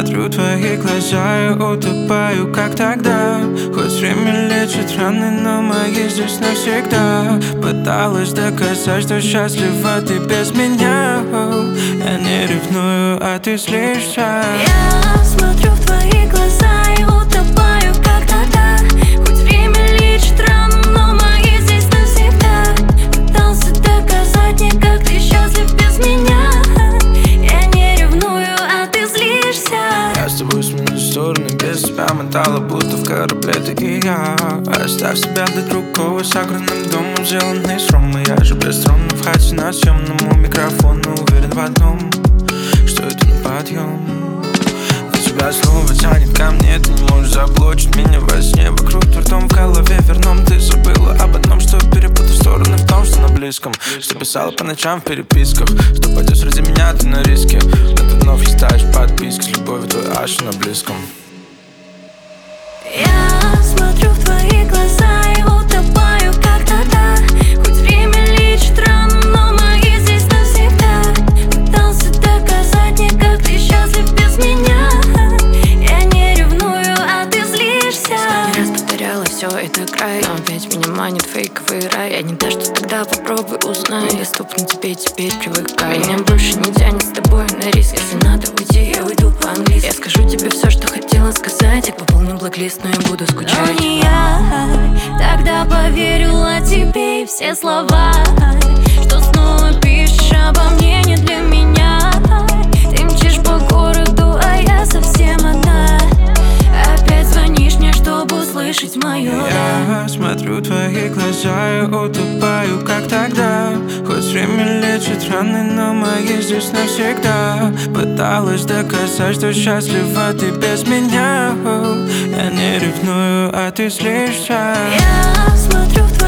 смотрю в твои глаза и утопаю, как тогда. Хоть время лечит раны, но мои здесь навсегда. Пыталась доказать, что счастлива ты без меня. Я не ревную, а ты злишься. Я смотрю в твои глаза и утопаю, как тогда. Хоть время лечит раны, но мои здесь навсегда. Пытался доказать мне, как ты счастлив без меня. Я не ревную, а ты злишься. Я с тобой сменю стороны, без тебя мотала, будто в корабле ты и я. Оставь себя для другого, с огромным домом, сделанный с ромы. Я же без трона в хате на съемному микрофону. Уверен в одном, что это на подъем. Но тебя снова тянет ко мне, ты не можешь заблочить меня во сне. Вокруг твердом, в голове верном. Ты забыла об одном, что перепутав стороны в том, что на близком. Что писала по ночам в переписках, что пойдешь ради меня, ты на риске. Но ты вновь листаешь подписки, с любовью твой аж на близком. Я смотрю в твои глаза и утопаю, как тогда. Хоть время лечит раны, но мои здесь навсегда. Пытался доказать мне, как ты счастлив без меня. Я не ревную, а ты злишься. Не раз повторяла, все это край, но опять меня манит фейковый рай. Я не та, что тогда попробуй узнай. Доступно тебе, теперь привыкай. Меня больше не тянет с тобой на риск. Если надо уйти, я уйду по-английски. Я скажу тебе все, что хотела сказать. Я пополню блэк-лист, но я буду скучать. Но не я тогда поверила тебе и все слова, что снова пишешь обо мне не для меня. Ты мчишь по городу, а я совсем одна. Опять звонишь мне, чтобы услышать мою Я смотрю в твои глаза и утопаю, как тогда. Хоть время лечит раны, но мои здесь навсегда. Пыталась доказать, что счастлива ты без меня. Я не ревную, а ты злишься. Я смотрю в